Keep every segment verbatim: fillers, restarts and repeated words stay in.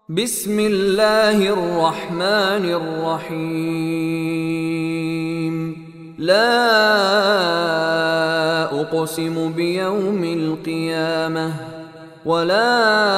بسم الله الرحمن الرحيم. لا أقسم بيوم القيامة ولا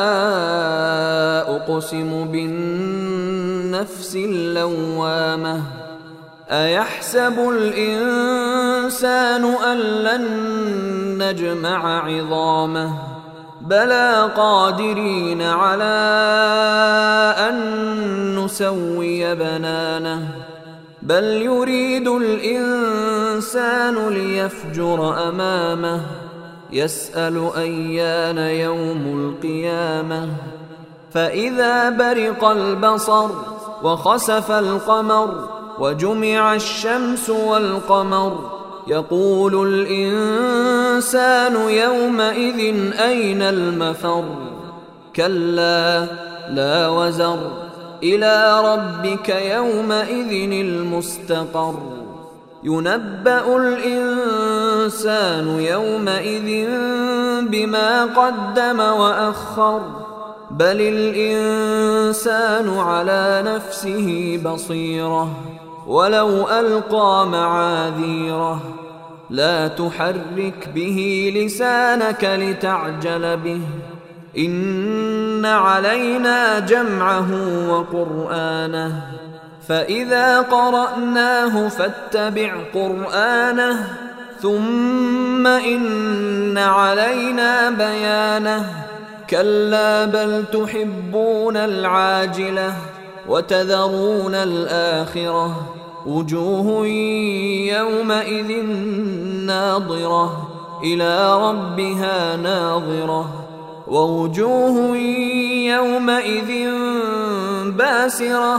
أقسم بالنفس اللوامة. أيحسب الإنسان أن لن نجمع عظامه بلى قادرين على أن نسوي بنانه بل يريد الإنسان ليفجر أمامه يسأل أيان يوم القيامة. فإذا برق البصر وخسف القمر وجمع الشمس والقمر يقول الإنسان يومئذ أين المفر. كلا لا وزر إلى ربك يومئذ المستقر. ينبأ الإنسان يومئذ بما قدم وأخر بل الإنسان على نفسه بصيرة ولو ألقى معاذيره. لا تحرك به لسانك لتعجل به إن علينا جمعه وقرآنه فإذا قرأناه فاتبع قرآنه ثم إن علينا بيانه. كلا بل تحبون العاجلة وتذرون الآخرة وجوه يومئذ ناظرة إلى ربها ناظرة ووجوه يومئذ باسرة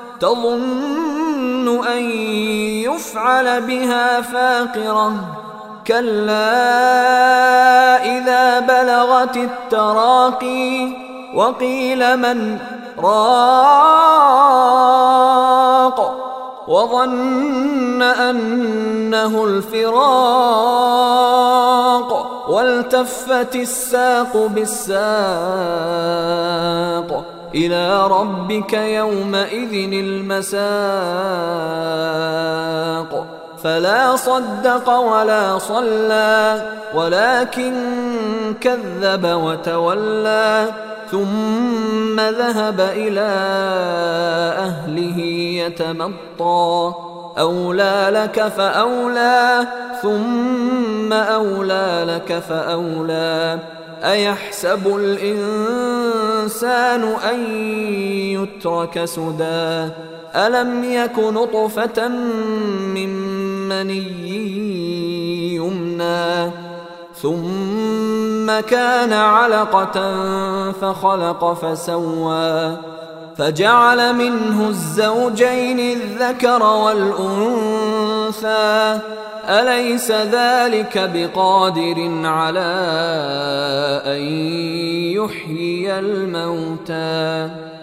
تظن أن يفعل بها فاقرة. كلا إذا بلغت التراقي وقيل من راق وظن أنه الفراق والتفت الساق بالساق إلى ربك يومئذ المساق. فلا صدق ولا صلى ولكن كذب وتولى ثم ذهب إلى أهله يتمطى. أولى لك فأولى ثم أولى لك فأولى. أيحسب الإنسان أن يترك سدى ألم يك نطفة من مني يمنى ثم كان علقة فخلق فسوى فجعل منه الزوجين الذكر والأنثى. أليس ذلك بقادر على أن يحيي الموتى؟